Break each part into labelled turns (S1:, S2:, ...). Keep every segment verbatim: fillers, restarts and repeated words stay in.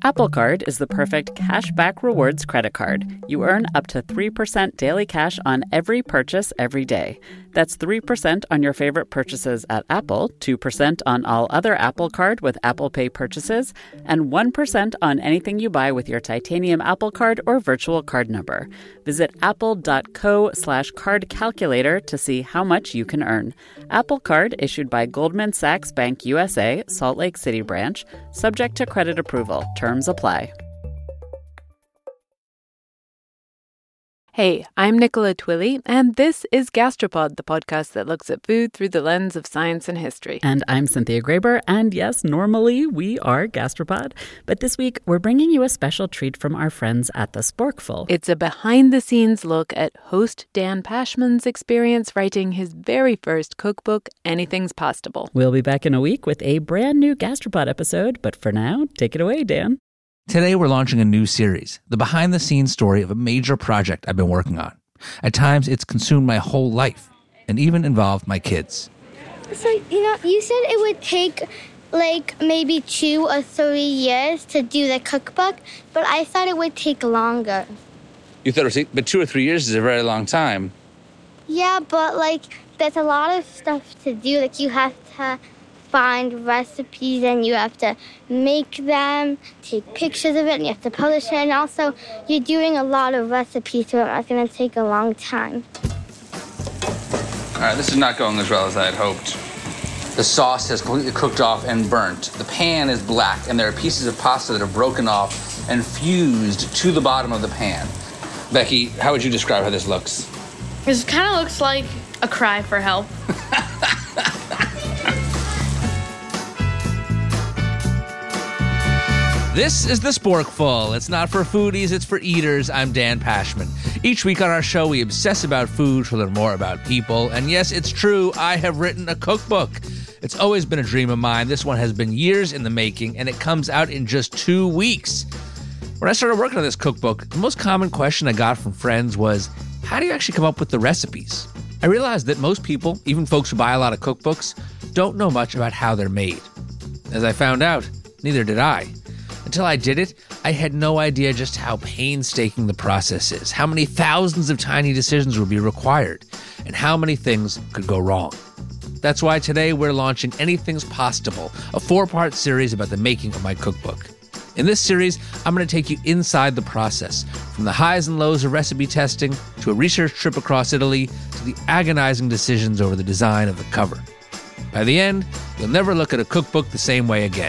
S1: Apple Card is the perfect cashback rewards credit card. You earn up to three percent daily cash on every purchase every day. That's three percent on your favorite purchases at Apple, two percent on all other Apple Card with Apple Pay purchases, and one percent on anything you buy with your titanium Apple Card or virtual card number. Visit apple.co slash card calculator to see how much you can earn. Apple Card issued by Goldman Sachs Bank U S A, Salt Lake City branch, subject to credit approval. Terms apply.
S2: Hey, I'm Nicola Twilley, and this is Gastropod, the podcast that looks at food through the lens of science and history.
S1: And I'm Cynthia Graber, and yes, normally we are Gastropod, but this week we're bringing you a special treat from our friends at The Sporkful.
S2: It's a behind-the-scenes look at host Dan Pashman's experience writing his very first cookbook, Anything's Postable.
S1: We'll be back in a week with a brand new Gastropod episode, but for now, take it away, Dan.
S3: Today, we're launching a new series, the behind-the-scenes story of a major project I've been working on. At times, it's consumed my whole life, and even involved my kids.
S4: So, you know, you said it would take, like, maybe two or three years to do the cookbook, but I thought it would take longer.
S5: You thought it would take, but two or three years is a very long time.
S4: Yeah, but, like, there's a lot of stuff to do. Like, you have to find recipes and you have to make them, take pictures of it, and you have to publish it. And also, you're doing a lot of recipes, so it's going to take a long time.
S5: All right, this is not going as well as I had hoped. The sauce has completely cooked off and burnt. The pan is black, and there are pieces of pasta that are broken off and fused to the bottom of the pan. Becky, how would you describe how this looks?
S6: This kind of looks like a cry for help.
S3: This is The Sporkful. It's not for foodies, it's for eaters. I'm Dan Pashman. Each week on our show, we obsess about food to learn more about people. And yes, it's true, I have written a cookbook. It's always been a dream of mine. This one has been years in the making, and it comes out in just two weeks. When I started working on this cookbook, the most common question I got from friends was, how do you actually come up with the recipes? I realized that most people, even folks who buy a lot of cookbooks, don't know much about how they're made. As I found out, neither did I. Until I did it, I had no idea just how painstaking the process is, how many thousands of tiny decisions would be required, and how many things could go wrong. That's why today we're launching Anything's Postable, a four-part series about the making of my cookbook. In this series, I'm going to take you inside the process, from the highs and lows of recipe testing, to a research trip across Italy, to the agonizing decisions over the design of the cover. By the end, you'll never look at a cookbook the same way again.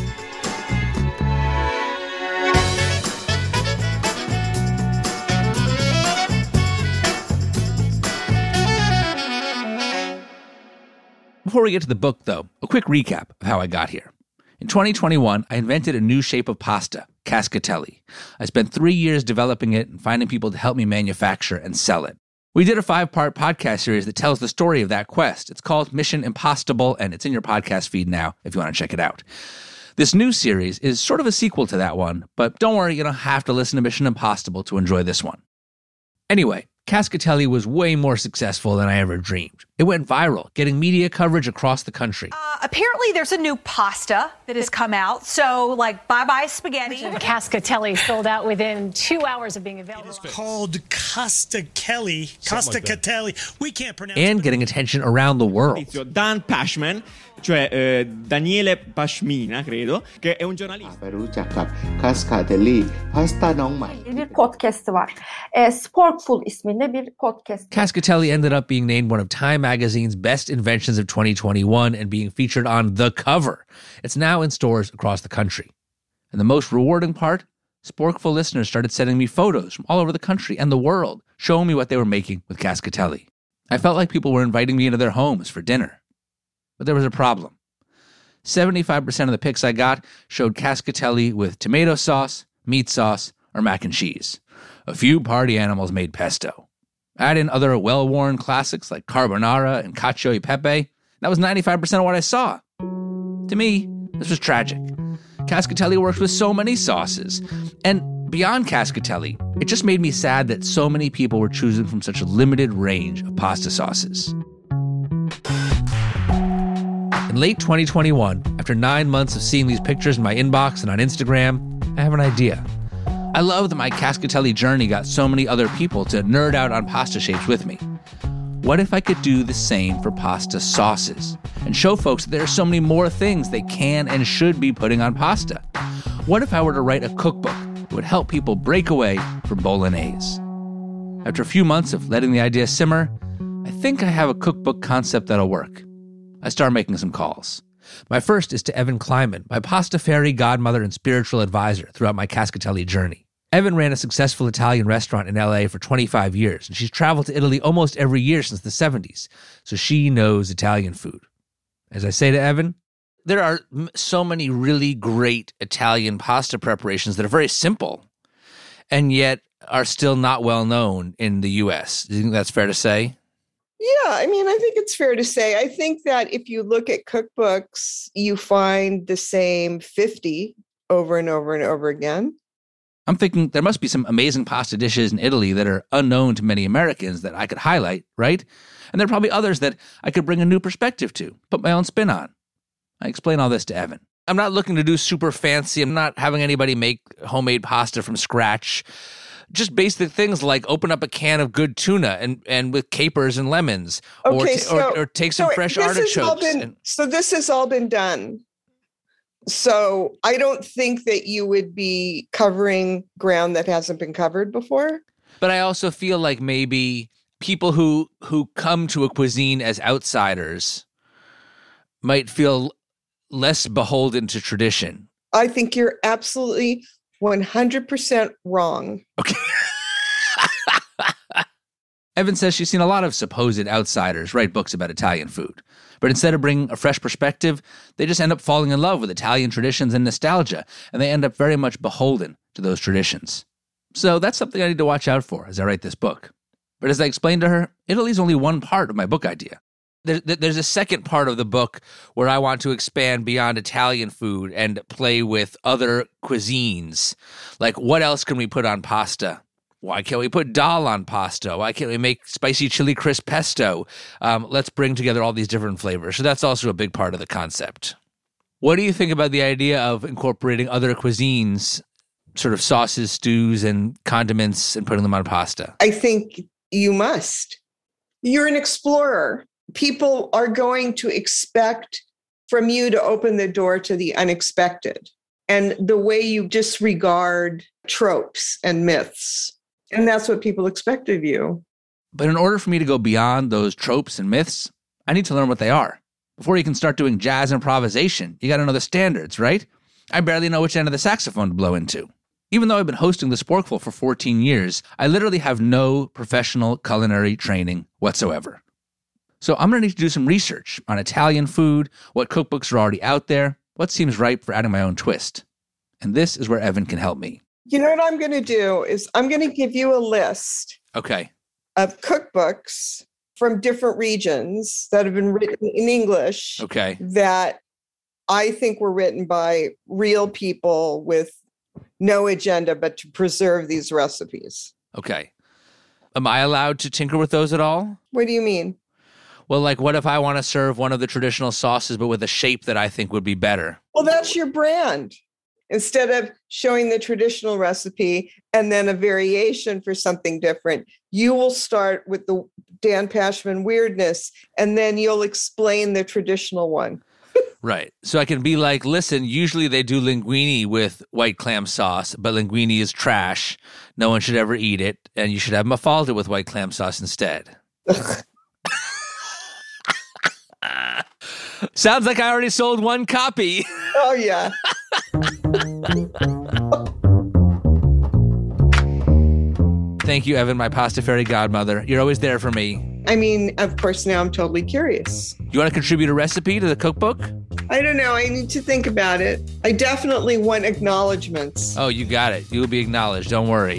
S3: Before we get to the book, though, a quick recap of how I got here. In twenty twenty-one, I invented a new shape of pasta, cascatelli. I spent three years developing it and finding people to help me manufacture and sell it. We did a five-part podcast series that tells the story of that quest. It's called Mission Impossible, and it's in your podcast feed now if you want to check it out. This new series is sort of a sequel to that one, but don't worry, you don't have to listen to Mission Impossible to enjoy this one. Anyway, cascatelli was way more successful than I ever dreamed. It went viral, getting media coverage across the country.
S7: Uh, apparently there's a new pasta that has come out, so like bye-bye spaghetti.
S8: Cascatelli sold out within two hours of being available.
S9: It's called Cascatelli. Cascatelli. We can't pronounce it.
S3: And getting attention around the world.
S10: Dan Pashman, cioè eh, Daniele Pashmina, credo, che è un giornalista.
S11: รู้จักกับ Cascatelli Pasta น้องใหม่
S12: Bir podcast'ı var. E, Sporkful isminde bir podcast.
S3: Cascatelli ended up being named one of Time Magazine's best inventions of twenty twenty-one and being featured on the cover. It's now in stores across the country. And the most rewarding part? Sporkful listeners started sending me photos from all over the country and the world, showing me what they were making with cascatelli. I felt like people were inviting me into their homes for dinner. But there was a problem. seventy-five percent of the pics I got showed cascatelli with tomato sauce, meat sauce, or mac and cheese. A few party animals made pesto. Add in other well-worn classics like carbonara and cacio e pepe. That was ninety-five percent of what I saw. To me, this was tragic. Cascatelli works with so many sauces. And beyond cascatelli, it just made me sad that so many people were choosing from such a limited range of pasta sauces. In late twenty twenty-one, after nine months of seeing these pictures in my inbox and on Instagram, I have an idea. I love that my Cascatelli journey got so many other people to nerd out on pasta shapes with me. What if I could do the same for pasta sauces and show folks that there are so many more things they can and should be putting on pasta? What if I were to write a cookbook that would help people break away from bolognese? After a few months of letting the idea simmer, I think I have a cookbook concept that'll work. I start making some calls. My first is to Evan Kleiman, my pasta fairy godmother and spiritual advisor throughout my Cascatelli journey. Evan ran a successful Italian restaurant in L A for twenty-five years, and she's traveled to Italy almost every year since the seventies, so she knows Italian food. As I say to Evan, there are so many really great Italian pasta preparations that are very simple, and yet are still not well known in the U S. Do you think that's fair to say?
S13: Yeah, I mean, I think it's fair to say. I think that if you look at cookbooks, you find the same fifty over and over and over again.
S3: I'm thinking there must be some amazing pasta dishes in Italy that are unknown to many Americans that I could highlight, right? And there are probably others that I could bring a new perspective to, put my own spin on. I explain all this to Evan. I'm not looking to do super fancy. I'm not having anybody make homemade pasta from scratch. Just basic things like open up a can of good tuna and, and with capers and lemons,
S13: okay,
S3: or, t-
S13: so,
S3: or, or take some
S13: so
S3: fresh
S13: this
S3: artichokes.
S13: Has all been,
S3: and-
S13: so this has all been done. So I don't think that you would be covering ground that hasn't been covered before.
S3: But I also feel like maybe people who who come to a cuisine as outsiders might feel less beholden to tradition.
S13: I think you're absolutely one hundred percent wrong.
S3: Okay. Evan says she's seen a lot of supposed outsiders write books about Italian food. But instead of bringing a fresh perspective, they just end up falling in love with Italian traditions and nostalgia, and they end up very much beholden to those traditions. So that's something I need to watch out for as I write this book. But as I explained to her, Italy's only one part of my book idea. There, there's a second part of the book where I want to expand beyond Italian food and play with other cuisines. Like, what else can we put on pasta? Why can't we put dal on pasta? Why can't we make spicy chili crisp pesto? Um, let's bring together all these different flavors. So that's also a big part of the concept. What do you think about the idea of incorporating other cuisines, sort of sauces, stews, and condiments, and putting them on pasta?
S13: I think you must. You're an explorer. People are going to expect from you to open the door to the unexpected. And the way you disregard tropes and myths. And that's what people expect of you.
S3: But in order for me to go beyond those tropes and myths, I need to learn what they are. Before you can start doing jazz improvisation, you got to know the standards, right? I barely know which end of the saxophone to blow into. Even though I've been hosting the Sporkful for fourteen years, I literally have no professional culinary training whatsoever. So I'm going to need to do some research on Italian food, what cookbooks are already out there, what seems ripe for adding my own twist. And this is where Evan can help me.
S13: You know what I'm going to do is I'm going to give you a list
S3: Okay.
S13: of cookbooks from different regions that have been written in English.
S3: Okay.
S13: That I think were written by real people with no agenda but to preserve these recipes.
S3: Okay. Am I allowed to tinker with those at all?
S13: What do you mean?
S3: Well, like, what if I want to serve one of the traditional sauces, but with a shape that I think would be better?
S13: Well, that's your brand. Instead of showing the traditional recipe and then a variation for something different, you will start with the Dan Pashman weirdness, and then you'll explain the traditional one.
S3: Right. So I can be like, listen, usually they do linguine with white clam sauce, but linguine is trash. No one should ever eat it, and you should have mafalda with white clam sauce instead. Sounds like I already sold one copy.
S13: Oh, yeah.
S3: Thank you, Evan, my pasta fairy godmother. You're always there for me.
S13: I mean, of course, now I'm totally curious.
S3: You want to contribute a recipe to the cookbook?
S13: I don't know. I need to think about it. I definitely want acknowledgments.
S3: Oh, you got it. You'll be acknowledged. Don't worry.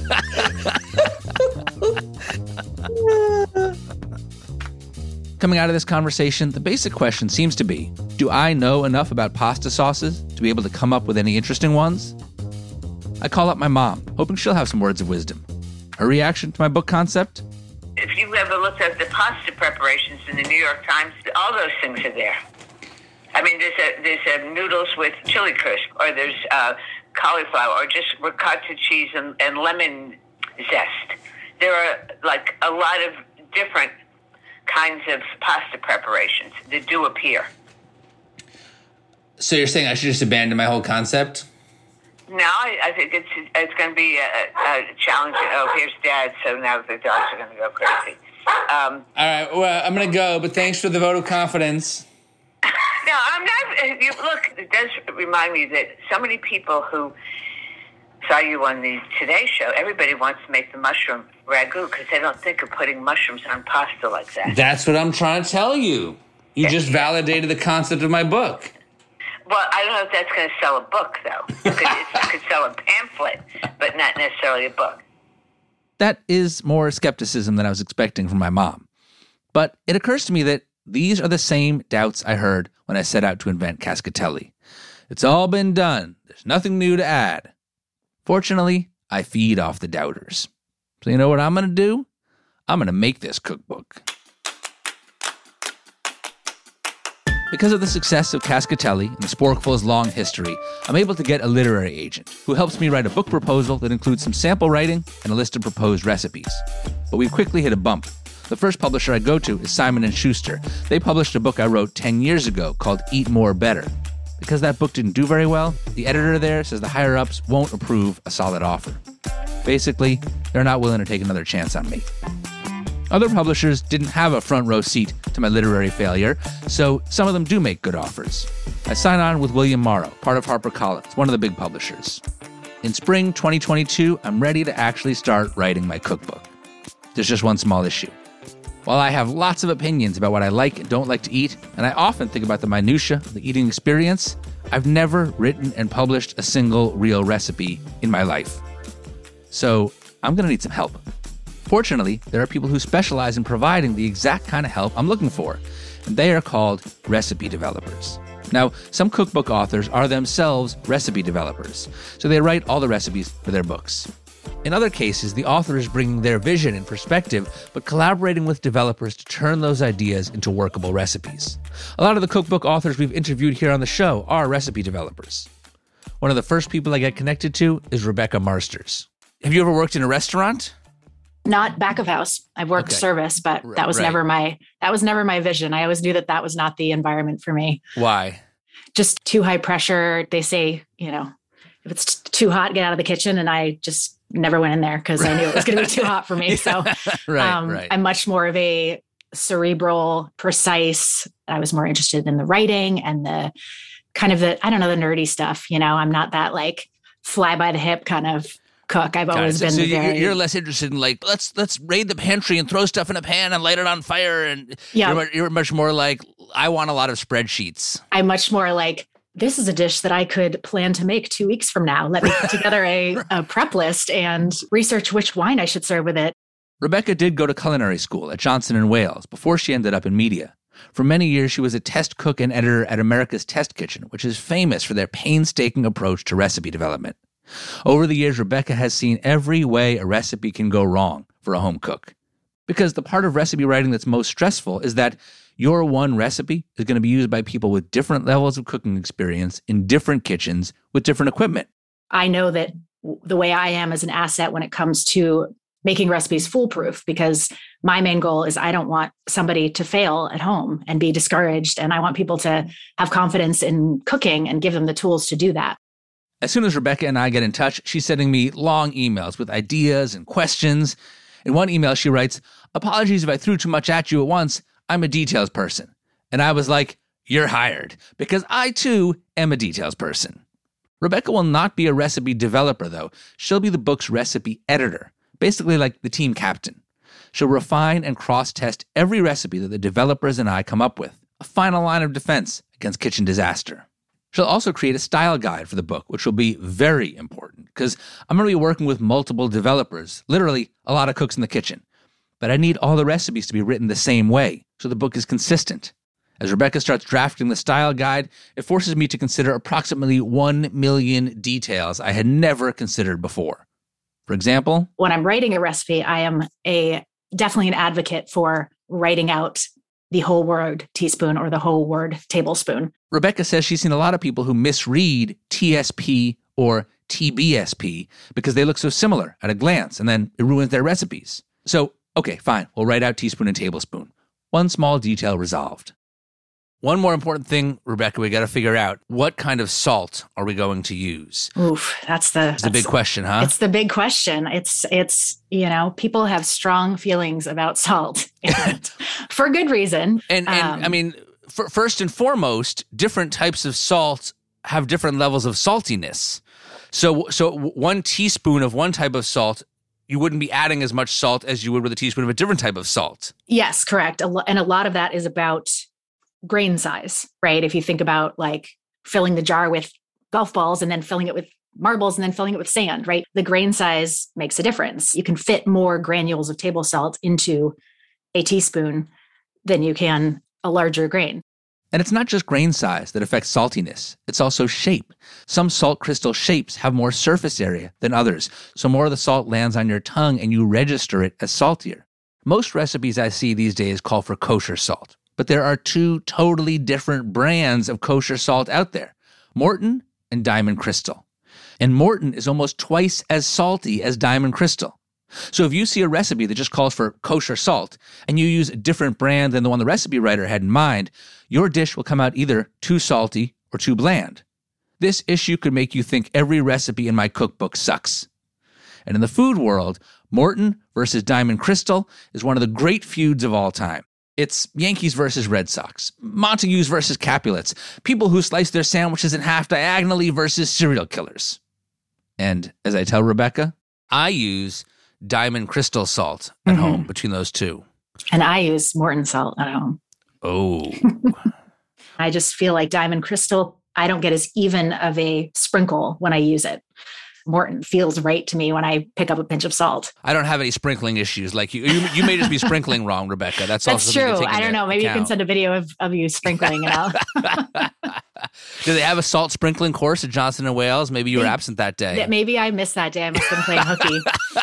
S3: Coming out of this conversation, the basic question seems to be, do I know enough about pasta sauces to be able to come up with any interesting ones? I call up my mom, hoping she'll have some words of wisdom. Her reaction to my book concept?
S14: If you've ever looked at the pasta preparations in the New York Times, all those things are there. I mean, there's a, there's a noodles with chili crisp, or there's uh, cauliflower or just ricotta cheese and, and lemon zest. There are like a lot of different kinds of pasta preparations that do appear.
S5: So you're saying I should just abandon my whole concept?
S14: No, I, I think it's it's going to be a, a challenge. Oh, here's Dad, so now the dogs are going to go crazy. Um,
S5: All right, well, I'm going to go, but thanks for the vote of confidence.
S14: No, I'm not. You, look, it does remind me that so many people who saw you on the Today Show, everybody wants to make the mushroom ragu because they don't think of putting mushrooms on pasta like that.
S5: That's what I'm trying to tell you. You
S14: Yeah.
S5: just validated the concept of my book.
S14: Well, I don't know if that's going to sell a book, though. It could, it could sell a pamphlet, but not necessarily a book.
S3: That is more skepticism than I was expecting from my mom. But it occurs to me that these are the same doubts I heard when I set out to invent Cascatelli. It's all been done. There's nothing new to add. Fortunately, I feed off the doubters. So you know what I'm going to do? I'm going to make this cookbook. Because of the success of Cascatelli and Sporkful's long history, I'm able to get a literary agent who helps me write a book proposal that includes some sample writing and a list of proposed recipes. But we've quickly hit a bump. The first publisher I go to is Simon and Schuster. They published a book I wrote ten years ago called Eat More Better. Because that book didn't do very well, the editor there says the higher-ups won't approve a solid offer. Basically, they're not willing to take another chance on me. Other publishers didn't have a front row seat to my literary failure, so some of them do make good offers. I sign on with William Morrow, part of HarperCollins, one of the big publishers. In spring twenty twenty-two, I'm ready to actually start writing my cookbook. There's just one small issue. While I have lots of opinions about what I like and don't like to eat, and I often think about the minutia of the eating experience, I've never written and published a single real recipe in my life. So I'm going to need some help. Fortunately, there are people who specialize in providing the exact kind of help I'm looking for, and they are called recipe developers. Now, some cookbook authors are themselves recipe developers, so they write all the recipes for their books. In other cases, the author is bringing their vision and perspective, but collaborating with developers to turn those ideas into workable recipes. A lot of the cookbook authors we've interviewed here on the show are recipe developers. One of the first people I get connected to is Rebecca Marsters. Have you ever worked in a restaurant?
S15: Not back of house. I've worked
S3: Okay.
S15: service, but that was
S3: right.
S15: never my, that was never my vision. I always knew that that was not the environment for me.
S3: Why?
S15: Just too high pressure. They say, you know, if it's t- too hot, get out of the kitchen. And I just never went in there because I knew it was going to be too hot for me. So
S3: Right,
S15: um,
S3: right.
S15: I'm much more of a cerebral, precise. I was more interested in the writing and the kind of the, I don't know, the nerdy stuff. You know, I'm not that like fly by the hip kind of cook. I've
S3: Got
S15: always
S3: it.
S15: been
S3: so
S15: the
S3: you're,
S15: very,
S3: you're less interested in like let's let's raid the pantry and throw stuff in a pan and light it on fire, and
S15: Yeah.
S3: you're, mu- you're much more like I want a lot of spreadsheets.
S15: I'm much more like, this is a dish that I could plan to make two weeks from now. Let me put together a, a prep list and research which wine I should serve with it.
S3: Rebecca did go to culinary school at Johnson and Wales before she ended up in media. For many years, she was a test cook and editor at America's Test Kitchen, which is famous for their painstaking approach to recipe development. Over the years, Rebecca has seen every way a recipe can go wrong for a home cook. Because the part of recipe writing that's most stressful is that your one recipe is going to be used by people with different levels of cooking experience in different kitchens with different equipment.
S15: I know that w- the way I am is an asset when it comes to making recipes foolproof, because my main goal is I don't want somebody to fail at home and be discouraged. And I want people to have confidence in cooking and give them the tools to do that.
S3: As soon as Rebecca and I get in touch, she's sending me long emails with ideas and questions. In one email, she writes, "Apologies if I threw too much at you at once. I'm a details person." And I was like, "You're hired," because I too am a details person. Rebecca will not be a recipe developer, though. She'll be the book's recipe editor, basically like the team captain. She'll refine and cross-test every recipe that the developers and I come up with, a final line of defense against kitchen disaster. She'll also create a style guide for the book, which will be very important, because I'm going to be working with multiple developers, literally a lot of cooks in the kitchen. But I need all the recipes to be written the same way, so the book is consistent. As Rebecca starts drafting the style guide, it forces me to consider approximately one million details I had never considered before. For example,
S15: When I'm writing a recipe, I am a definitely an advocate for writing out the whole word teaspoon or the whole word tablespoon.
S3: Rebecca says she's seen a lot of people who misread T S P or T B S P because they look so similar at a glance, and then it ruins their recipes. So, okay, fine, we'll write out teaspoon and tablespoon. One small detail resolved. One more important thing, Rebecca, we got to figure out, what kind of salt are we going to use?
S15: Oof, that's the
S3: It's the big question, huh?
S15: It's the big question. It's, it's you know, people have strong feelings about salt and for good reason.
S3: And, and um, I mean, for, first and foremost, different types of salt have different levels of saltiness. So, so one teaspoon of one type of salt, you wouldn't be adding as much salt as you would with a teaspoon of a different type of salt.
S15: Yes, correct. A lo- and a lot of that is about grain size, right? If you think about like filling the jar with golf balls and then filling it with marbles and then filling it with sand, right? The grain size makes a difference. You can fit more granules of table salt into a teaspoon than you can a larger grain.
S3: And it's not just grain size that affects saltiness. It's also shape. Some salt crystal shapes have more surface area than others, so more of the salt lands on your tongue and you register it as saltier. Most recipes I see these days call for kosher salt, but there are two totally different brands of kosher salt out there, Morton and Diamond Crystal. And Morton is almost twice as salty as Diamond Crystal. So if you see a recipe that just calls for kosher salt and you use a different brand than the one the recipe writer had in mind, your dish will come out either too salty or too bland. This issue could make you think every recipe in my cookbook sucks. And in the food world, Morton versus Diamond Crystal is one of the great feuds of all time. It's Yankees versus Red Sox, Montagues versus Capulets, people who slice their sandwiches in half diagonally versus serial killers. And as I tell Rebecca, I use Diamond Crystal salt at mm-hmm. home between those two.
S15: And I use Morton salt at home.
S3: Oh.
S15: I just feel like Diamond Crystal, I don't get as even of a sprinkle when I use it. Morton feels right to me when I pick up a pinch of salt.
S3: I don't have any sprinkling issues. Like you, you, you may just be sprinkling wrong, Rebecca. That's,
S15: That's
S3: also
S15: true. I don't know. Maybe
S3: account.
S15: you can send a video of, of you sprinkling it out.
S3: Do they have a salt sprinkling course at Johnson and Wales? Maybe you were absent that day.
S15: Maybe I missed that day. I must have been playing hooky.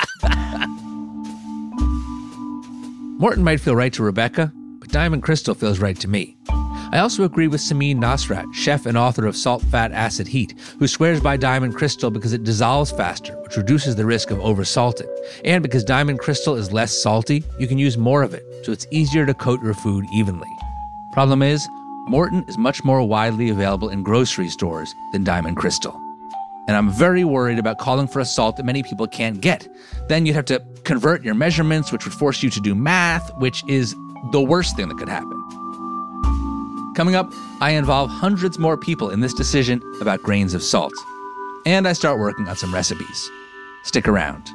S3: Morton might feel right to Rebecca, but Diamond Crystal feels right to me. I also agree with Samin Nosrat, chef and author of Salt, Fat, Acid, Heat, who swears by Diamond Crystal because it dissolves faster, which reduces the risk of oversalting. And because Diamond Crystal is less salty, you can use more of it, so it's easier to coat your food evenly. Problem is, Morton is much more widely available in grocery stores than Diamond Crystal. And I'm very worried about calling for a salt that many people can't get. Then you'd have to convert your measurements, which would force you to do math, which is the worst thing that could happen. Coming up, I involve hundreds more people in this decision about grains of salt. And I start working on some recipes. Stick around.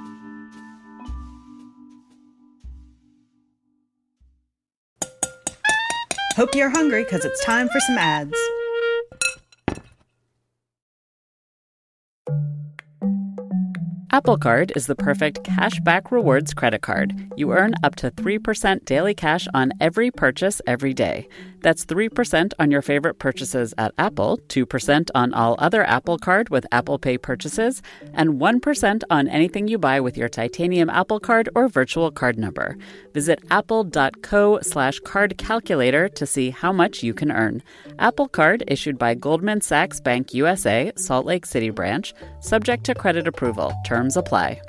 S16: Hope you're hungry because it's time for some ads.
S1: Apple Card is the perfect cashback rewards credit card. You earn up to three percent daily cash on every purchase every day. That's three percent on your favorite purchases at Apple, two percent on all other Apple Card with Apple Pay purchases, and one percent on anything you buy with your titanium Apple Card or virtual card number. Visit apple.co slash card calculator to see how much you can earn. Apple Card issued by Goldman Sachs Bank U S A, Salt Lake City branch, subject to credit approval. Terms apply.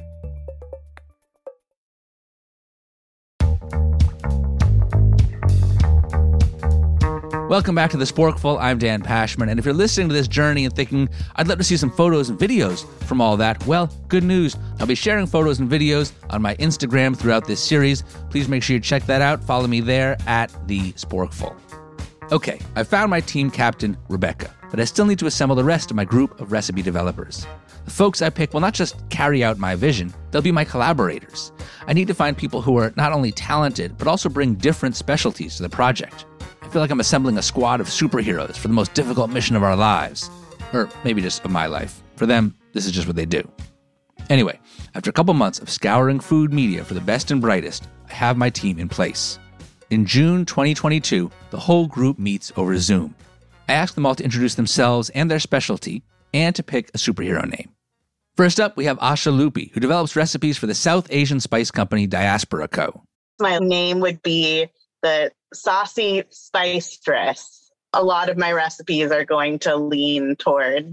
S3: Welcome back to The Sporkful. I'm Dan Pashman, and if you're listening to this journey and thinking, I'd love to see some photos and videos from all that, well, good news. I'll be sharing photos and videos on my Instagram throughout this series. Please make sure you check that out. Follow me there at The Sporkful. Okay, I found my team captain, Rebecca, but I still need to assemble the rest of my group of recipe developers. The folks I pick will not just carry out my vision, they'll be my collaborators. I need to find people who are not only talented, but also bring different specialties to the project. I feel like I'm assembling a squad of superheroes for the most difficult mission of our lives. Or maybe just of my life. For them, this is just what they do. Anyway, after a couple months of scouring food media for the best and brightest, I have my team in place. In June twenty twenty-two, the whole group meets over Zoom. I ask them all to introduce themselves and their specialty, and to pick a superhero name. First up, we have Asha Lupi, who develops recipes for the South Asian spice company Diaspora Co.
S17: My name would be the Saucy Spice Dress. A lot of my recipes are going to lean towards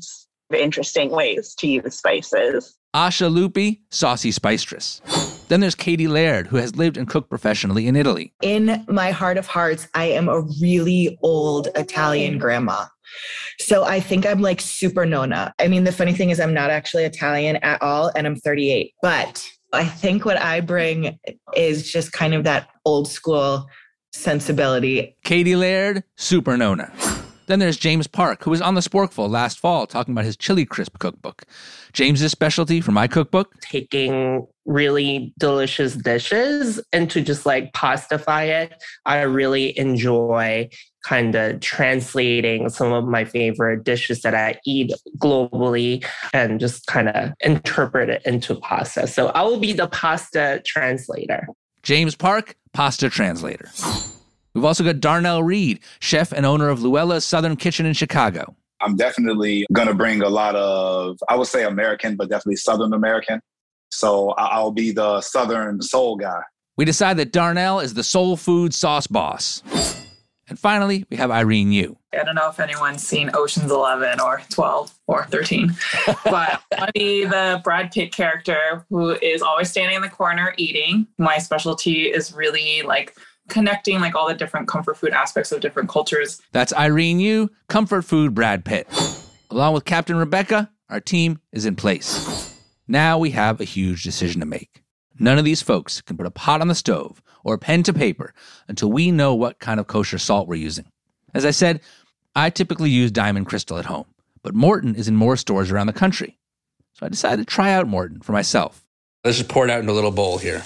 S17: interesting ways to use spices.
S3: Asha Lupi, saucy spicestress. Then there's Katie Laird, who has lived and cooked professionally in Italy.
S18: In my heart of hearts, I am a really old Italian grandma. So I think I'm like super nonna. I mean, the funny thing is I'm not actually Italian at all, and I'm thirty-eight. But I think what I bring is just kind of that old school sensibility.
S3: Katie Laird, super nonna. Then there's James Park, who was on the Sporkful last fall talking about his chili crisp cookbook. James's specialty for my cookbook?
S19: Taking really delicious dishes and to just like pastify it. I really enjoy kind of translating some of my favorite dishes that I eat globally and just kind of interpret it into pasta. So I will be the pasta translator.
S3: James Park, pasta translator. We've also got Darnell Reed, chef and owner of Luella's Southern Kitchen in Chicago.
S20: I'm definitely going to bring a lot of, I would say American, but definitely Southern American. So I'll be the Southern soul guy.
S3: We decide that Darnell is the soul food sauce boss. And finally, we have Irene Yu.
S21: I don't know if anyone's seen Ocean's eleven or twelve or thirteen, but I want to be the Brad Pitt character who is always standing in the corner eating. My specialty is really like connecting like all the different comfort food aspects of different cultures.
S3: That's Irene Yu, comfort food Brad Pitt. Along with Captain Rebecca, our team is in place. Now we have a huge decision to make. None of these folks can put a pot on the stove or pen to paper until we know what kind of kosher salt we're using. As I said, I typically use Diamond Crystal at home, but Morton is in more stores around the country. So I decided to try out Morton for myself.
S5: Let's just pour it out into a little bowl here.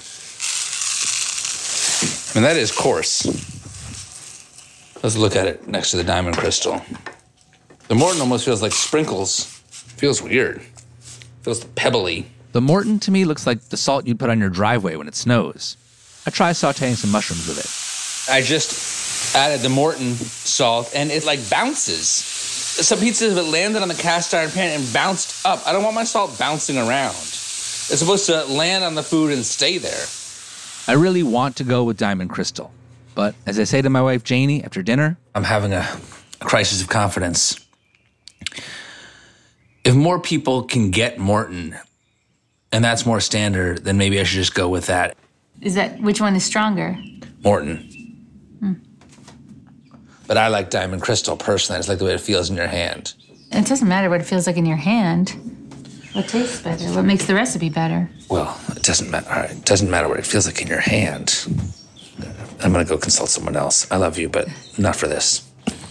S5: And that is coarse. Let's look at it next to the Diamond Crystal. The Morton almost feels like sprinkles. Feels weird. Feels pebbly.
S3: The Morton to me looks like the salt you'd put on your driveway when it snows. I try sauteing some mushrooms with it.
S5: I just added the Morton salt and it like bounces. Some pieces of it landed on the cast iron pan and bounced up. I don't want my salt bouncing around. It's supposed to land on the food and stay there.
S3: I really want to go with Diamond Crystal. But as I say to my wife, Janie, after dinner,
S5: I'm having a, a crisis of confidence. If more people can get Morton, and that's more standard, then maybe I should just go with that.
S22: Is that, which one is stronger?
S5: Morton.
S22: Hmm.
S5: But I like Diamond Crystal personally. I just like the way it feels in your hand.
S22: It doesn't matter what it feels like in your hand. What tastes better? What makes the recipe better?
S5: Well, it doesn't matter. All right, it doesn't matter what it feels like in your hand. I'm going to go consult someone else. I love you, but not for this.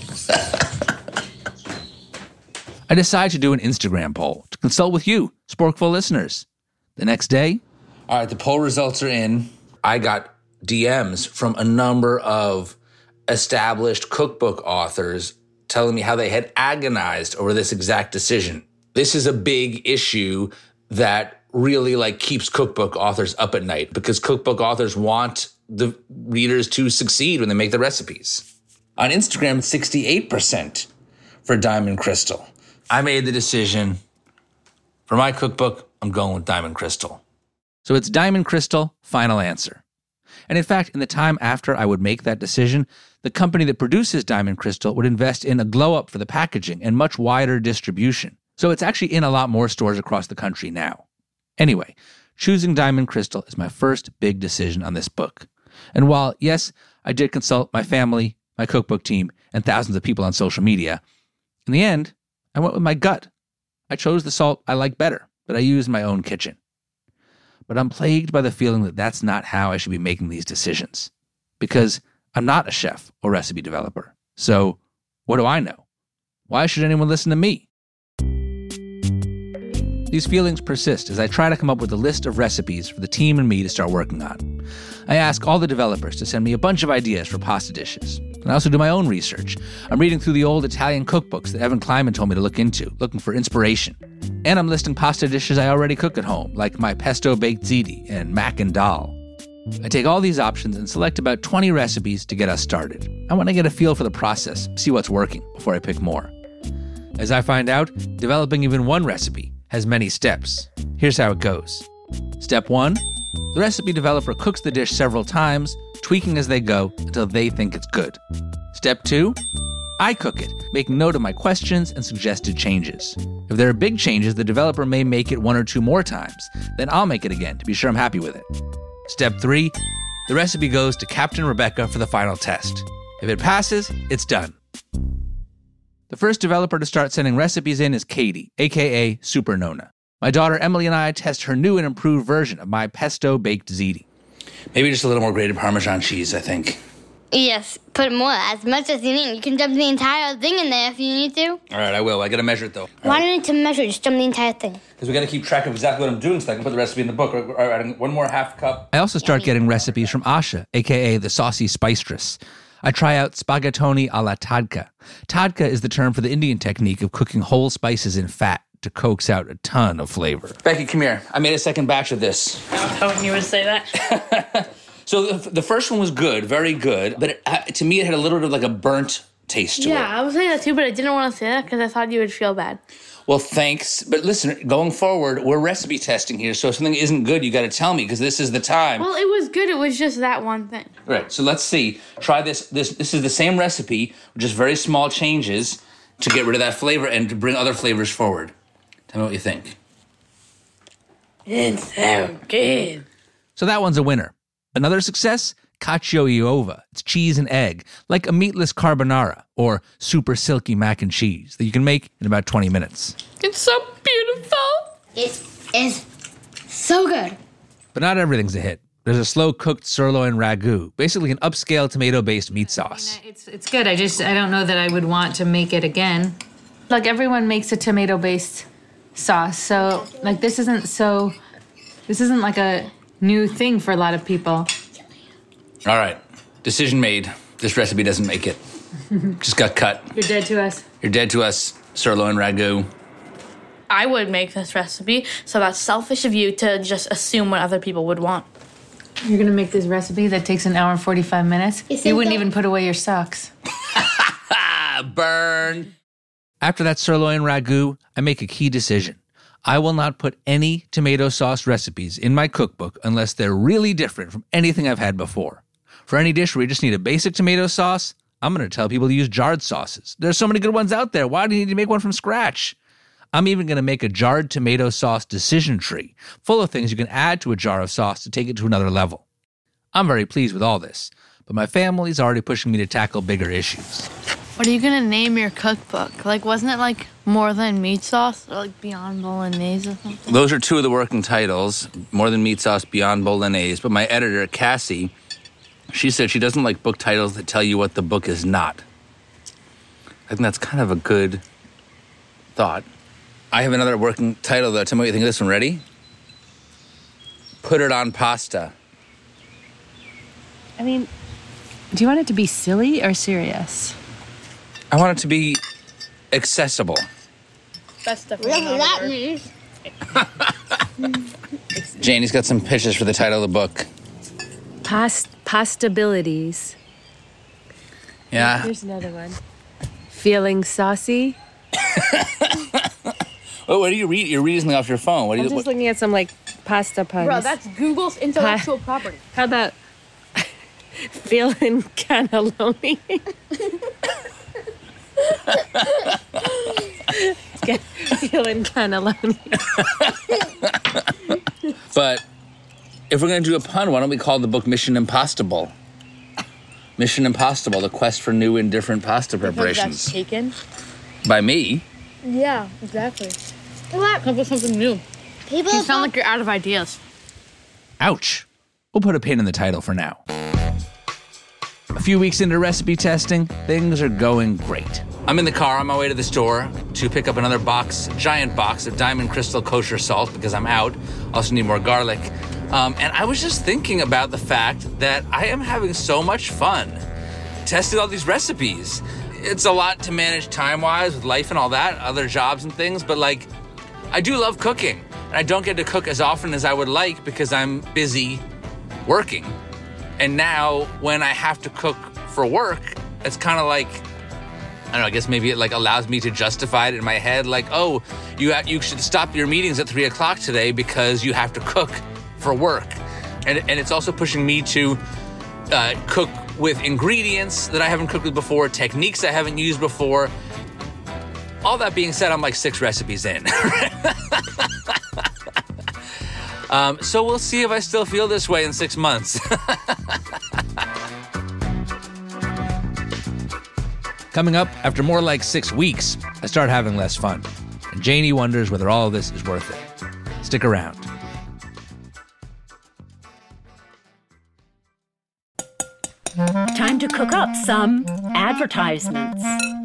S3: I decide to do an Instagram poll to consult with you, Sporkful listeners. The next day,
S5: all right, the poll results are in. I got D Ms from a number of established cookbook authors telling me how they had agonized over this exact decision. This is a big issue that really like keeps cookbook authors up at night because cookbook authors want the readers to succeed when they make the recipes. On Instagram, sixty-eight percent for Diamond Crystal. I made the decision. For my cookbook, I'm going with Diamond Crystal.
S3: So it's Diamond Crystal, final answer. And in fact, in the time after I would make that decision, the company that produces Diamond Crystal would invest in a glow-up for the packaging and much wider distribution. So it's actually in a lot more stores across the country now. Anyway, choosing Diamond Crystal is my first big decision on this book. And while, yes, I did consult my family, my cookbook team, and thousands of people on social media, in the end, I went with my gut. I chose the salt I like better, that I use in my own kitchen. But I'm plagued by the feeling that that's not how I should be making these decisions. Because I'm not a chef or recipe developer. So what do I know? Why should anyone listen to me? These feelings persist as I try to come up with a list of recipes for the team and me to start working on. I ask all the developers to send me a bunch of ideas for pasta dishes. And I also do my own research. I'm reading through the old Italian cookbooks that Evan Kleiman told me to look into, looking for inspiration. And I'm listing pasta dishes I already cook at home, like my pesto baked ziti and mac and dal. I take all these options and select about twenty recipes to get us started. I want to get a feel for the process, see what's working, before I pick more. As I find out, developing even one recipe has many steps. Here's how it goes. Step one, the recipe developer cooks the dish several times, tweaking as they go until they think it's good. Step two, I cook it, making note of my questions and suggested changes. If there are big changes, the developer may make it one or two more times. Then I'll make it again to be sure I'm happy with it. Step three, the recipe goes to Captain Rebecca for the final test. If it passes, it's done. The first developer to start sending recipes in is Katie, aka Super Nona. My daughter Emily and I test her new and improved version of my pesto baked ziti.
S5: Maybe just a little more grated Parmesan cheese, I think.
S2: Yes, put more, as much as you need. You can dump the entire thing in there if you need to.
S5: All right, I will. I gotta measure it, though. All
S2: Why
S5: right.
S2: do you need to measure? Just dump the entire thing.
S5: Because we gotta keep track of exactly what I'm doing so I can put the recipe in the book. All right, one more half cup.
S3: I also start getting recipes from Asha, aka the Saucy Spicestress. I try out spaghettoni alla tadka. Tadka is the term for the Indian technique of cooking whole spices in fat to coax out a ton of flavor.
S5: Becky, come here. I made a second batch of this.
S6: Oh, you would say that?
S5: So the, the first one was good, very good, but it, uh, to me it had a little bit of like a burnt taste to
S6: Yeah,
S5: it.
S6: I was saying that too, but I didn't want to say that because I thought you would feel bad.
S5: Well, thanks. But listen, going forward, we're recipe testing here, so if something isn't good, you got to tell me because this is the time.
S6: Well, it was good. It was just that one thing.
S5: Right, so let's see. Try this. This This is the same recipe, just very small changes to get rid of that flavor and to bring other flavors forward. Tell me what you think.
S6: It's so good.
S3: So that one's a winner. Another success? Cacio e uova. It's cheese and egg, like a meatless carbonara or super silky mac and cheese that you can make in about twenty minutes.
S6: It's so beautiful.
S2: It is so good.
S3: But not everything's a hit. There's a slow-cooked sirloin ragu, basically an upscale tomato-based meat sauce.
S22: It's it's good. I just I don't know that I would want to make it again. Like everyone makes a tomato-based sauce, so like this isn't so. This isn't like a new thing for a lot of people.
S5: All right, decision made. This recipe doesn't make it. Just got cut.
S22: You're dead to us.
S5: You're dead to us, sirloin ragu.
S6: I would make this recipe, so that's selfish of you to just assume what other people would want.
S22: You're gonna make this recipe that takes an hour and forty-five minutes?
S2: Is
S22: You
S2: it
S22: wouldn't
S2: the-
S22: even put away your socks.
S5: Burn.
S3: After that sirloin ragu, I make a key decision. I will not put any tomato sauce recipes in my cookbook unless they're really different from anything I've had before. For any dish where you just need a basic tomato sauce, I'm going to tell people to use jarred sauces. There's so many good ones out there. Why do you need to make one from scratch? I'm even going to make a jarred tomato sauce decision tree, full of things you can add to a jar of sauce to take it to another level. I'm very pleased with all this, but my family's already pushing me to tackle bigger issues.
S6: What are you gonna name your cookbook? Like, wasn't it like More Than Meat Sauce or like Beyond Bolognese or something?
S5: Those are two of the working titles, More Than Meat Sauce, Beyond Bolognese. But my editor, Cassie, she said she doesn't like book titles that tell you what the book is not. I think that's kind of a good thought. I have another working title, though. Tell me what you think of this one. Ready? Put It On Pasta.
S22: I mean, do you want it to be silly or serious?
S5: I want it to be accessible.
S6: That's definitely
S2: Whatever
S6: not
S2: that
S6: a word.
S2: means.
S5: Janie's got some pitches for the title of the book.
S22: Past Pastabilities.
S5: Yeah.
S22: Here's another one. Feeling saucy.
S5: Oh, what do you read? You're reading something off your phone. What do
S22: I'm
S5: you?
S22: just
S5: What,
S22: looking at some like pasta puns.
S6: Bro, that's Google's intellectual property.
S22: How about feeling cannelloni? Feeling cannelloni.
S5: but if we're going to do a pun, why don't we call the book Mission Impossible? Mission Impossible: The Quest for New and Different Pasta Preparations.
S6: That's taken.
S5: By me.
S6: Yeah, exactly. What? Come up with something new.
S2: People
S6: You sound like you're out of ideas.
S3: Ouch. We'll put a pin in the title for now. A few weeks into recipe testing, things are going great.
S5: I'm in the car on my way to the store to pick up another box, giant box of Diamond Crystal kosher salt because I'm out. Also need more garlic. Um, and I was just thinking about the fact that I am having so much fun testing all these recipes. It's a lot to manage time-wise with life and all that, other jobs and things, but like, I do love cooking. And I don't get to cook as often as I would like because I'm busy working. And now when I have to cook for work, it's kind of like, I don't know, I guess maybe it like allows me to justify it in my head. Like, oh, you ha- you should stop your meetings at three o'clock today because you have to cook for work. And, and it's also pushing me to uh, cook with ingredients that I haven't cooked with before, techniques I haven't used before. All that being said, I'm like six recipes in. um, so we'll see if I still feel this way in six months.
S3: Coming up, after more like six weeks, I start having less fun. And Janie wonders whether all of this is worth it. Stick around.
S4: Time to cook up some advertisements.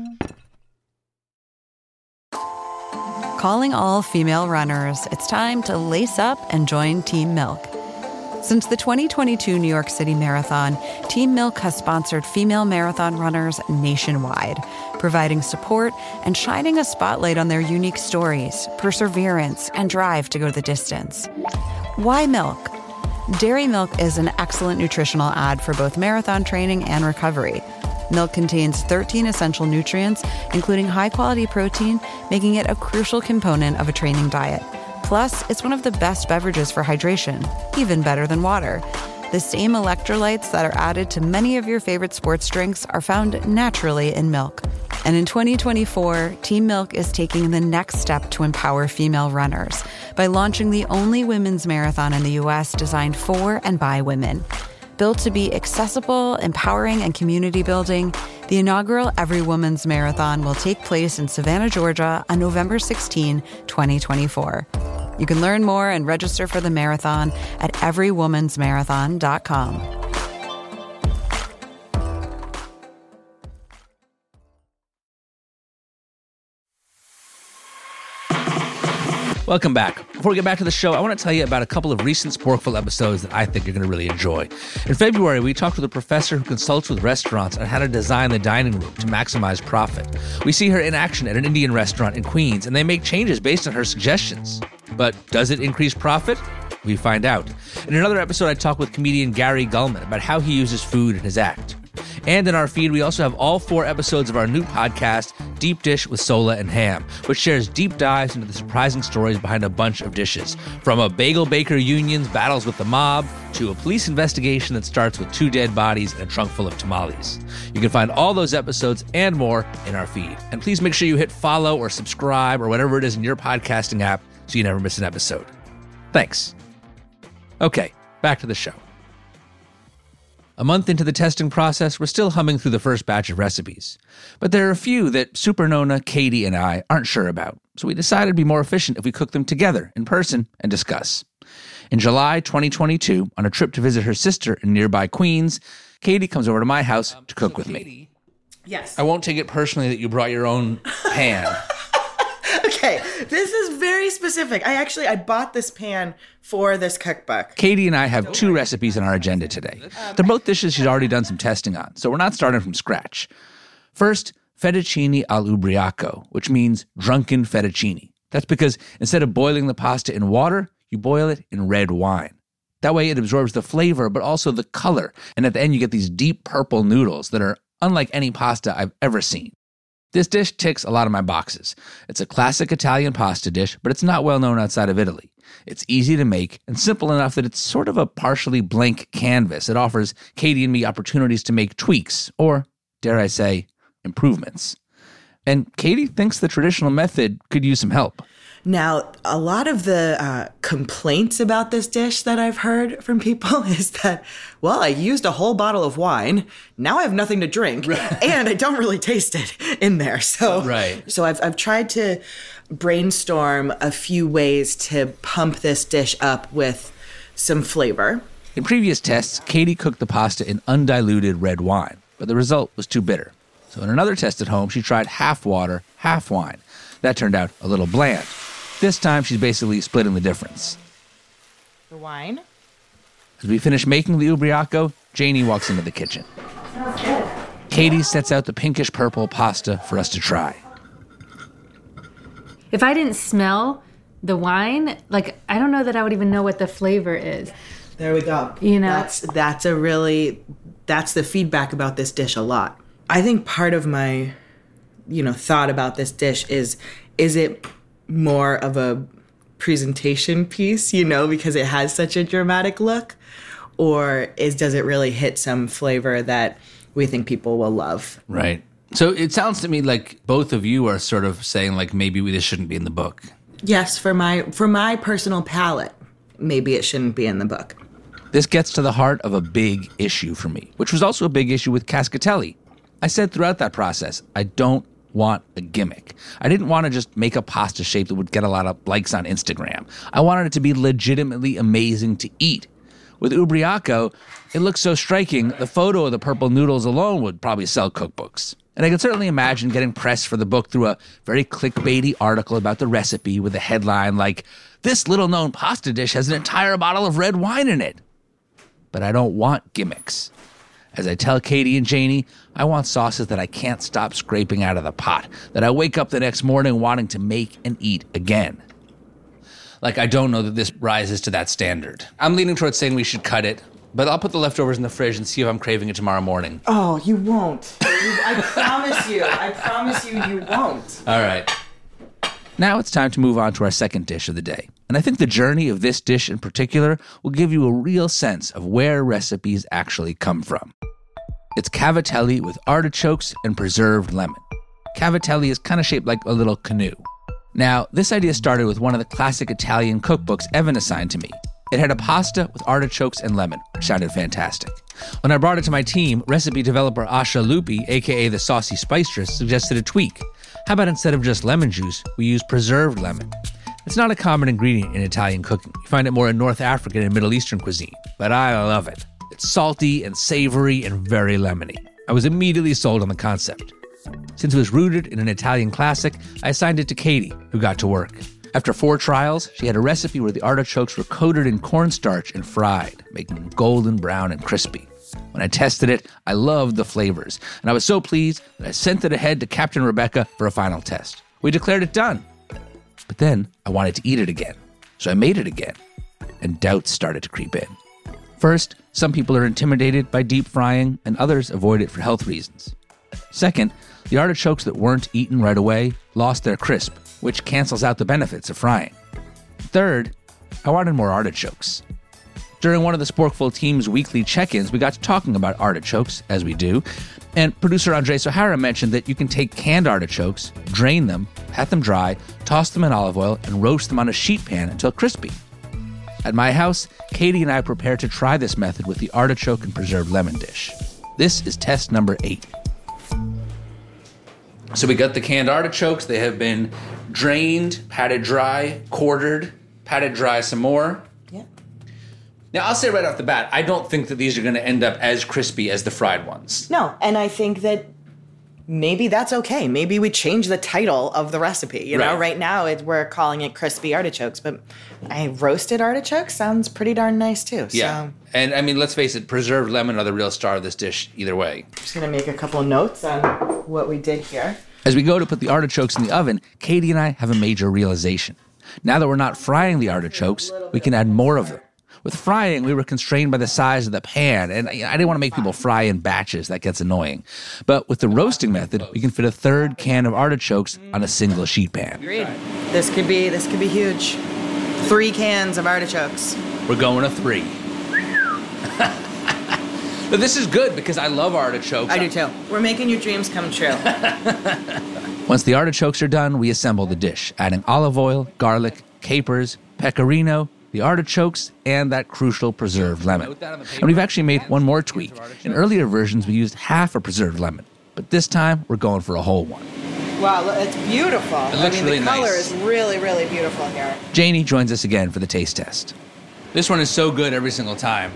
S7: Calling all female runners, it's time to lace up and join Team Milk. Since the twenty twenty-two New York City Marathon, Team Milk has sponsored female marathon runners nationwide, providing support and shining a spotlight on their unique stories, perseverance, and drive to go the distance. Why milk? Dairy milk is an excellent nutritional ad for both marathon training and recovery. Milk contains thirteen essential nutrients, including high-quality protein, making it a crucial component of a training diet. Plus, it's one of the best beverages for hydration, even better than water. The same electrolytes that are added to many of your favorite sports drinks are found naturally in milk. And in twenty twenty-four, Team Milk is taking the next step to empower female runners by launching the only women's marathon in the U S designed for and by women. Built to be accessible, empowering, and community building, the inaugural Every Woman's Marathon will take place in Savannah, Georgia on November sixteenth, twenty twenty-four. You can learn more and register for the marathon at every woman's marathon dot com.
S3: Welcome back. Before we get back to the show, I want to tell you about a couple of recent Sporkful episodes that I think you're going to really enjoy. In February, we talked with a professor who consults with restaurants on how to design the dining room to maximize profit. We see her in action at an Indian restaurant in Queens, and they make changes based on her suggestions. But does it increase profit? We find out. In another episode, I talked with comedian Gary Gulman about how he uses food in his act. And in our feed, we also have all four episodes of our new podcast, Deep Dish with Sola and Ham, which shares deep dives into the surprising stories behind a bunch of dishes. From a bagel baker union's battles with the mob, to a police investigation that starts with two dead bodies and a trunk full of tamales. You can find all those episodes and more in our feed. And please make sure you hit follow or subscribe or whatever it is in your podcasting app so you never miss an episode. Thanks. Okay, back to the show. A month into the testing process, we're still humming through the first batch of recipes. But there are a few that Super Nona, Katie, and I aren't sure about, so we decided it'd be more efficient if we cook them together in person and discuss. In July twenty twenty-two, on a trip to visit her sister in nearby Queens, Katie comes over to my house to cook so with Katie, me.
S23: Yes.
S3: I won't take it personally that you brought your own pan.
S23: Okay, this is very specific. I actually, I bought this pan for this cookbook.
S3: Katie and I have two recipes on our agenda today. They're both dishes she's already done some testing on, so we're not starting from scratch. First, fettuccine al ubriaco, which means drunken fettuccine. That's because instead of boiling the pasta in water, you boil it in red wine. That way it absorbs the flavor, but also the color. And at the end, you get these deep purple noodles that are unlike any pasta I've ever seen. This dish ticks a lot of my boxes. It's a classic Italian pasta dish, but it's not well known outside of Italy. It's easy to make and simple enough that it's sort of a partially blank canvas. It offers Katie and me opportunities to make tweaks, or, dare I say, improvements. And Katie thinks the traditional method could use some help.
S23: Now, a lot of the uh, complaints about this dish that I've heard from people is that, well, I used a whole bottle of wine. Now I have nothing to drink, right. And I don't really taste it in there. So,
S3: right.
S23: so I've I've tried to brainstorm a few ways to pump this dish up with some flavor.
S3: In previous tests, Katie cooked the pasta in undiluted red wine, but the result was too bitter. So in another test at home, she tried half water, half wine. That turned out a little bland. This time, she's basically splitting the difference.
S23: The wine?
S3: As we finish making the ubriaco, Janie walks into the kitchen.
S23: Smells good.
S3: Katie sets out the pinkish purple pasta for us to try.
S22: If I didn't smell the wine, like, I don't know that I would even know what the flavor is.
S23: There we go.
S22: You know?
S23: That's, that's a really, that's the feedback about this dish a lot. I think part of my, you know, thought about this dish is, is it more of a presentation piece, you know, because it has such a dramatic look? or is does it really hit some flavor that we think people will love?
S3: Right. So it sounds to me like both of you are sort of saying like maybe this shouldn't be in the book.
S23: Yes, for my for my personal palate, maybe it shouldn't be in the book.
S3: This gets to the heart of a big issue for me, which was also a big issue with Cascatelli. I said throughout that process, I don't want a gimmick. I didn't want to just make a pasta shape that would get a lot of likes on Instagram. I wanted it to be legitimately amazing to eat. With Ubriaco, it looks so striking, the photo of the purple noodles alone would probably sell cookbooks. And I can certainly imagine getting pressed for the book through a very clickbaity article about the recipe with a headline like, "This little-known pasta dish has an entire bottle of red wine in it." But I don't want gimmicks. As I tell Katie and Janie, I want sauces that I can't stop scraping out of the pot, that I wake up the next morning wanting to make and eat again. Like, I don't know that this rises to that standard. I'm leaning towards saying we should cut it, but I'll put the leftovers in the fridge and see if I'm craving it tomorrow morning.
S23: Oh, you won't. I promise you. I promise you, you won't.
S3: All right. Now it's time to move on to our second dish of the day. And I think the journey of this dish in particular will give you a real sense of where recipes actually come from. It's cavatelli with artichokes and preserved lemon. Cavatelli is kind of shaped like a little canoe. Now, this idea started with one of the classic Italian cookbooks Evan assigned to me. It had a pasta with artichokes and lemon, which sounded fantastic. When I brought it to my team, recipe developer Asha Lupi, aka the Saucy Spiceress, suggested a tweak. How about instead of just lemon juice, we use preserved lemon? It's not a common ingredient in Italian cooking. You find it more in North African and Middle Eastern cuisine, but I love it. It's salty and savory and very lemony. I was immediately sold on the concept. Since it was rooted in an Italian classic, I assigned it to Katie, who got to work. After four trials, she had a recipe where the artichokes were coated in cornstarch and fried, making them golden brown and crispy. When I tested it, I loved the flavors, and I was so pleased that I sent it ahead to Captain Rebecca for a final test. We declared it done. But then I wanted to eat it again, so I made it again, and doubts started to creep in. First, some people are intimidated by deep frying, and others avoid it for health reasons. Second, the artichokes that weren't eaten right away lost their crisp, which cancels out the benefits of frying. Third, I wanted more artichokes. During one of the Sporkful team's weekly check-ins, we got to talking about artichokes, as we do, and producer Andre Sohara mentioned that you can take canned artichokes, drain them, pat them dry, toss them in olive oil, and roast them on a sheet pan until crispy. At my house, Katie and I prepared to try this method with the artichoke and preserved lemon dish. This is test number eight. So we got the canned artichokes. They have been drained, patted dry, quartered, patted dry some more.
S23: Yeah.
S3: Now, I'll say right off the bat, I don't think that these are going to end up as crispy as the fried ones.
S23: No, and I think that maybe that's okay. Maybe we change the title of the recipe. You know,
S3: Right.
S23: right now it, we're calling it crispy artichokes, but I roasted artichokes sounds pretty darn nice too.
S3: Yeah.
S23: So
S3: And I mean, let's face it, preserved lemon are the real star of this dish either way.
S23: I'm just going to make a couple of notes on what we did here.
S3: As we go to put the artichokes in the oven, Katie and I have a major realization. Now that we're not frying the artichokes, we can add more of them. With frying, we were constrained by the size of the pan, and I didn't want to make people fry in batches. That gets annoying. But with the roasting method, we can fit a third can of artichokes on a single sheet pan.
S23: Agreed. This could be this could be huge. Three cans of artichokes.
S3: We're going to three. But this is good because I love artichokes.
S23: I do too. We're making your dreams come true.
S3: Once the artichokes are done, we assemble the dish, adding olive oil, garlic, capers, pecorino, the artichokes, and that crucial preserved lemon. And we've actually made one more tweak. In earlier versions, we used half a preserved lemon, but this time we're going for a whole one.
S23: Wow, it's beautiful.
S3: It looks
S23: I mean,
S3: really
S23: the color
S3: nice.
S23: is really, really beautiful here.
S3: Janie joins us again for the taste test. This one is so good every single time.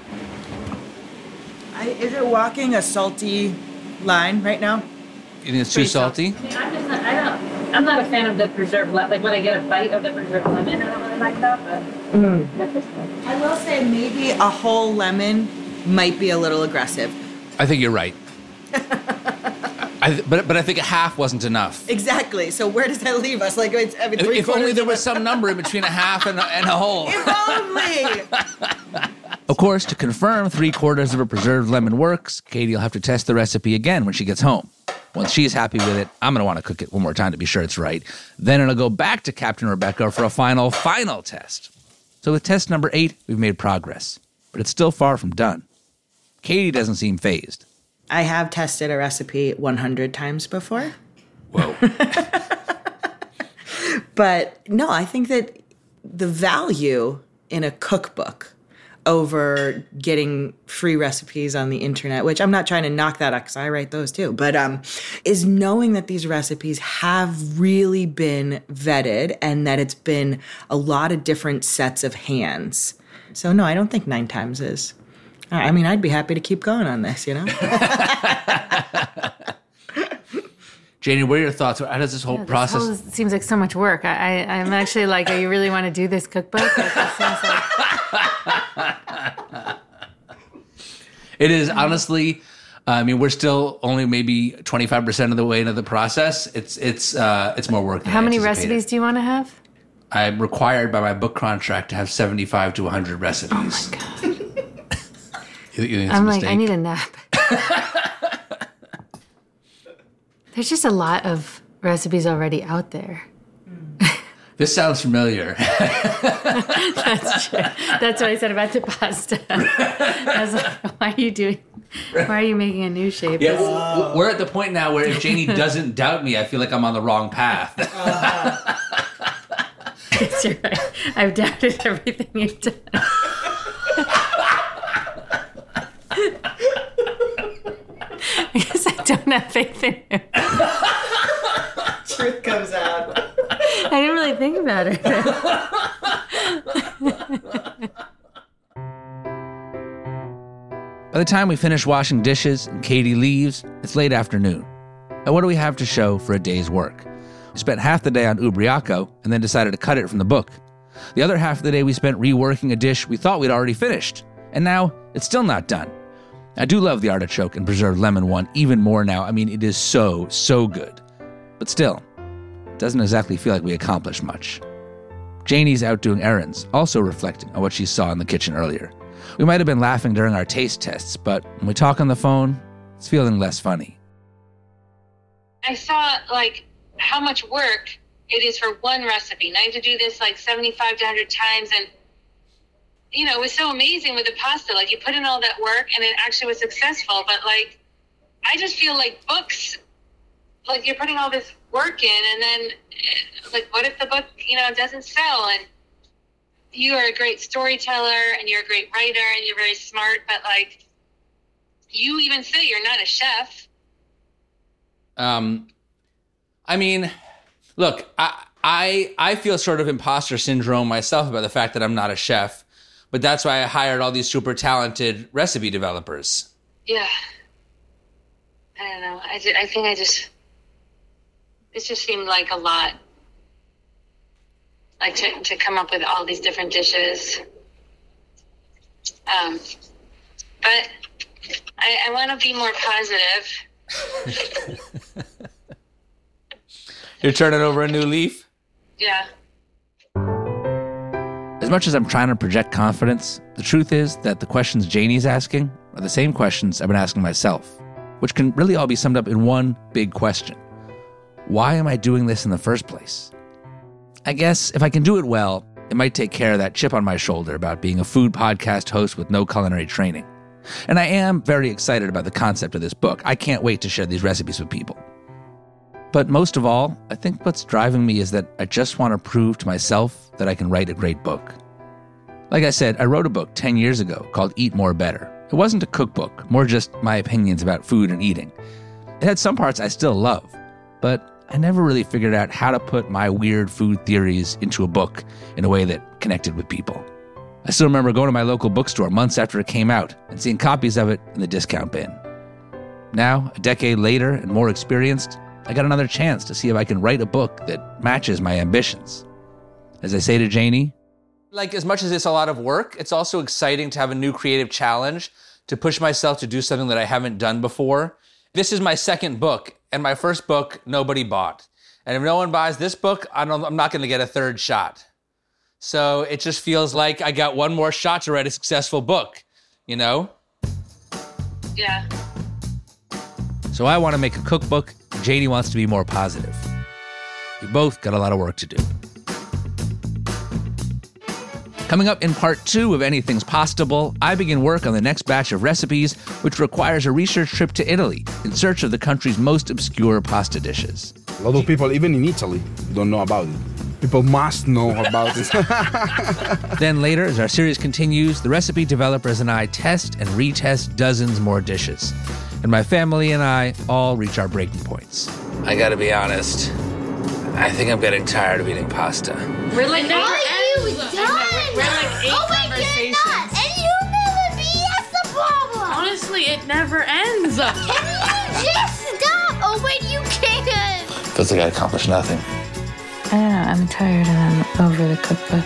S23: I, is it walking a salty line right now?
S3: You think it's too salty?
S22: I'm just not, I don't, I'm not a fan of the preserved lemon. Like when I get a bite of the preserved lemon, I don't really like that, but
S23: Mm.
S22: that's just good.
S23: I will say maybe a whole lemon might be a little aggressive.
S3: I think you're right. I th- but but I think a half wasn't enough.
S23: Exactly. So where does that leave us? Like, it's, I mean,
S3: If,
S23: three
S3: if only
S23: quarters
S3: there
S23: of
S3: was
S23: a-
S3: some number in between a half and a, and a whole.
S23: If only.
S3: Of course, to confirm three quarters of a preserved lemon works, Katie will have to test the recipe again when she gets home. Once she's happy with it, I'm going to want to cook it one more time to be sure it's right. Then it'll go back to Captain Rebecca for a final, final test. So with test number eight, we've made progress. but it's still far from done. Katie doesn't seem fazed.
S23: I have tested a recipe one hundred times before.
S3: Whoa.
S23: But no, I think that the value in a cookbook over getting free recipes on the internet, which I'm not trying to knock that out because I write those too, but um, is knowing that these recipes have really been vetted and that it's been a lot of different sets of hands. So no, I don't think nine times is. I mean, I'd be happy to keep going on this, you know?
S3: Janie, what are your thoughts? How does this whole
S22: Yeah, this
S3: process...
S22: whole seems like so much work. I, I, I'm actually like, do you really want to do this cookbook? Like, it seems like...
S3: It is, honestly, uh, I mean, we're still only maybe twenty-five percent of the way into the process. It's it's uh, it's more work than
S22: How
S3: I
S22: many
S3: anticipated.
S22: recipes do you want to have?
S3: I'm required by my book contract to have seventy-five to one hundred recipes.
S22: Oh, my God.
S3: you, you think it's
S22: I'm
S3: a
S22: like,
S3: mistake?
S22: I need a nap. There's just a lot of recipes already out there.
S3: This sounds familiar.
S22: That's true. That's what I said about the pasta. I was like, why are you doing, why are you making a new shape?
S3: Yeah, well, we're at the point now where if Janie doesn't doubt me, I feel like I'm on the wrong path.
S22: Yes, you're right. I've doubted everything you've done. I guess I don't have faith in you.
S23: Truth comes out.
S22: I didn't really think about it.
S3: By the time we finish washing dishes and Katie leaves, it's late afternoon. And what do we have to show for a day's work? We spent half the day on Ubriaco and then decided to cut it from the book. The other half of the day we spent reworking a dish we thought we'd already finished. And now it's still not done. I do love the artichoke and preserved lemon one even more now. I mean, it is so, so good. But still, it doesn't exactly feel like we accomplished much. Janie's out doing errands, also reflecting on what she saw in the kitchen earlier. We might have been laughing during our taste tests, but when we talk on the phone, it's feeling less funny.
S8: I saw, like, how much work it is for one recipe. And I had to do this, like, seventy-five to one hundred times, and you know, it was so amazing with the pasta. Like, you put in all that work and it actually was successful. But, like, I just feel like books, like, you're putting all this work in and then, like, what if the book, you know, doesn't sell? And you are a great storyteller and you're a great writer and you're very smart. But, like, you even say you're not a chef.
S3: Um, I mean, look, I, I, I feel sort of imposter syndrome myself about the fact that I'm not a chef. But that's why I hired all these super talented recipe developers.
S8: Yeah. I don't know. I, just, I think I just, it just seemed like a lot. Like to, to come up with all these different dishes. Um, but I, I want to be more positive.
S3: You're turning over a new leaf?
S8: Yeah.
S3: As much as I'm trying to project confidence, the truth is that the questions Janie's asking are the same questions I've been asking myself, which can really all be summed up in one big question. Why am I doing this in the first place? I guess if I can do it well, it might take care of that chip on my shoulder about being a food podcast host with no culinary training. And I am very excited about the concept of this book. I can't wait to share these recipes with people. But most of all, I think what's driving me is that I just want to prove to myself that I can write a great book. Like I said, I wrote a book ten years ago called Eat More Better. It wasn't a cookbook, more just my opinions about food and eating. It had some parts I still love, but I never really figured out how to put my weird food theories into a book in a way that connected with people. I still remember going to my local bookstore months after it came out and seeing copies of it in the discount bin. Now, a decade later and more experienced, I got another chance to see if I can write a book that matches my ambitions. As I say to Janie, like, as much as it's a lot of work, it's also exciting to have a new creative challenge, to push myself to do something that I haven't done before. This is my second book, and my first book, nobody bought. And if no one buys this book, I don't, I'm not going to get a third shot. So it just feels like I got one more shot to write a successful book, you know?
S8: Yeah.
S3: So I want to make a cookbook, and Janie wants to be more positive. We both got a lot of work to do. Coming up in part two of Anything's Possible, I begin work on the next batch of recipes, which requires a research trip to Italy in search of the country's most obscure pasta dishes.
S9: A lot of people, even in Italy, don't know about it. People must know about it.
S3: Then later, as our series continues, the recipe developers and I test and retest dozens more dishes. And my family and I all reach our breaking points. I gotta be honest, I think I'm getting tired of eating pasta.
S22: We're like, never
S2: Are you
S22: ends.
S2: done?
S22: We're like eight
S2: Oh wait, you're
S22: conversations.
S2: not. And you never be. That's the problem.
S22: Honestly, it never ends.
S2: Can you just stop? Oh wait, you can't.
S5: Feels like I accomplished nothing.
S22: I don't know. I'm tired and I'm over the cookbook.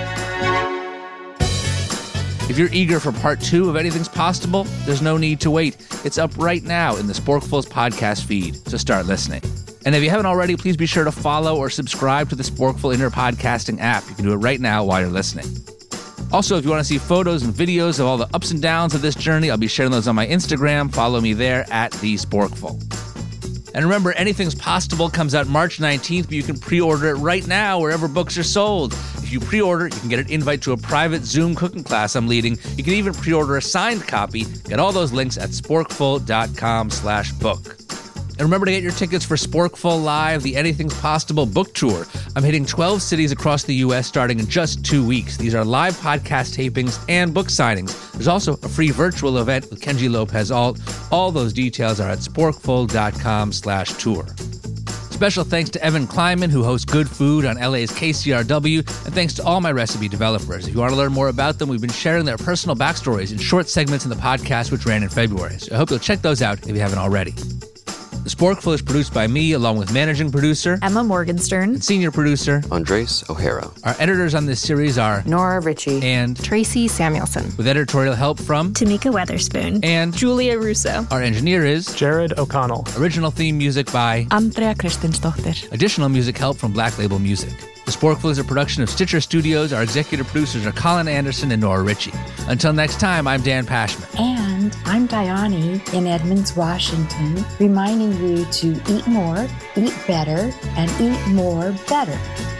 S3: If you're eager for part two of Anything's Possible, there's no need to wait. It's up right now in the Sporkfuls podcast feed, so start listening. And if you haven't already, please be sure to follow or subscribe to the Sporkful Inner Podcasting app. You can do it right now while you're listening. Also, if you want to see photos and videos of all the ups and downs of this journey, I'll be sharing those on my Instagram. Follow me there at The Sporkful. And remember, Anything's Possible comes out March nineteenth, but you can pre-order it right now wherever books are sold. If you pre-order, you can get an invite to a private Zoom cooking class I'm leading. You can even pre-order a signed copy. Get all those links at sporkful.com slash book. And remember to get your tickets for Sporkful Live, the Anything's Possible book tour. I'm hitting twelve cities across the U S starting in just two weeks. These are live podcast tapings and book signings. There's also a free virtual event with Kenji Lopez Alt. All those details are at sporkful.com slash tour. Special thanks to Evan Kleinman, who hosts Good Food on L A's K C R W, and thanks to all my recipe developers. If you want to learn more about them, we've been sharing their personal backstories in short segments in the podcast, which ran in February. So I hope you'll check those out if you haven't already. The Sporkful is produced by me, along with managing producer
S10: Emma Morgenstern
S3: and senior producer
S11: Andres O'Hara.
S3: Our editors on this series are
S10: Nora Ritchie
S3: and
S10: Tracy Samuelson,
S3: with editorial help from
S10: Tamika Weatherspoon
S3: and
S10: Julia Russo.
S3: Our engineer is
S24: Jared O'Connell.
S3: Original theme music by
S10: Andrea Kristinsdottir.
S3: Additional music help from Black Label Music. The Sporkful is a production of Stitcher Studios. Our executive producers are Colin Anderson and Nora Ritchie. Until next time, I'm Dan Pashman.
S25: And I'm Diane in Edmonds, Washington, reminding you to eat more, eat better, and eat more better.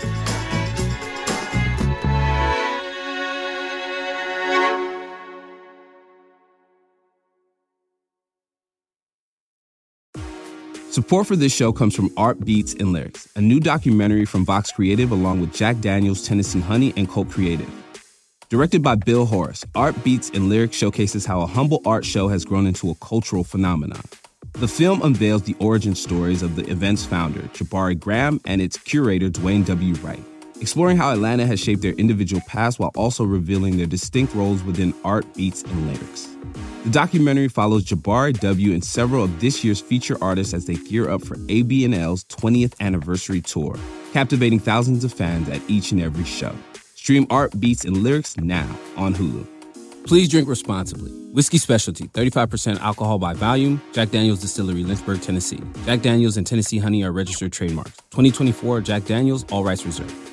S26: Support for this show comes from Art Beats and Lyrics, a new documentary from Vox Creative along with Jack Daniels, Tennessee Honey, and Colt Creative. Directed by Bill Horace, Art Beats and Lyrics showcases how a humble art show has grown into a cultural phenomenon. The film unveils the origin stories of the event's founder, Jabari Graham, and its curator, Dwayne W. Wright, exploring how Atlanta has shaped their individual paths while also revealing their distinct roles within Art Beats and Lyrics. The documentary follows Jabari W. and several of this year's feature artists as they gear up for A B and L's twentieth anniversary tour, captivating thousands of fans at each and every show. Stream Art Beats and Lyrics now on Hulu. Please drink responsibly. Whiskey Specialty, thirty-five percent alcohol by volume. Jack Daniels Distillery, Lynchburg, Tennessee. Jack Daniels and Tennessee Honey are registered trademarks. twenty twenty-four Jack Daniels, all rights reserved.